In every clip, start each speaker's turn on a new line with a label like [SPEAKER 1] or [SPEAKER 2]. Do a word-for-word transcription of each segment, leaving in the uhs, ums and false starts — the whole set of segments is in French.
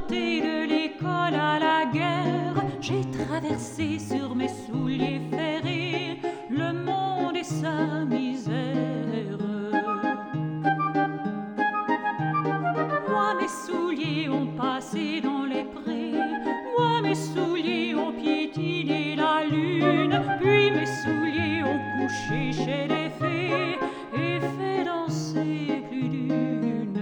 [SPEAKER 1] transporté de l'école à la guerre, j'ai traversé sur mes souliers ferrés le monde et sa misère. Moi mes souliers ont passé dans les prés, moi mes souliers ont piétiné la lune, puis mes souliers ont couché chez les fées et fait danser plus d'une.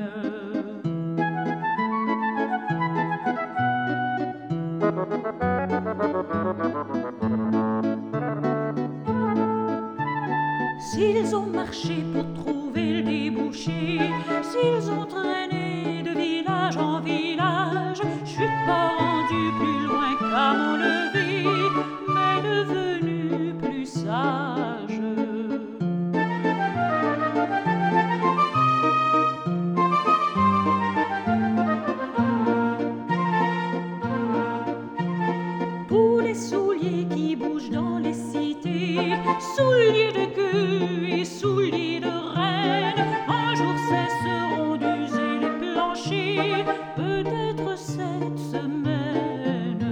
[SPEAKER 1] S'ils ont marché pour trouver le débouché, s'ils ont traîné de village en village, je suis pas rendu plus loin qu'à mon lever, mais devenu plus sage. Pour les souliers qui bougent dans les cités, souliers de queue et souliers de reine, un jour cesseront d'user les planchers, peut-être cette semaine.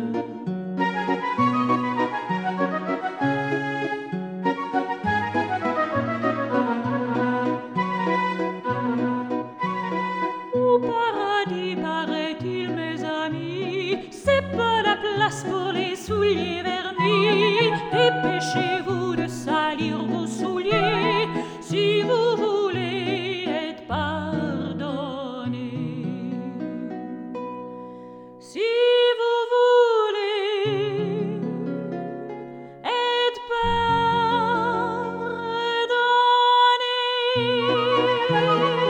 [SPEAKER 1] Au paradis, paraît-il, mes amis, c'est pas la place pour les souliers vernis. Dépêchez-vous de salir vos souliers si vous voulez être pardonné. Si vous voulez être pardonné.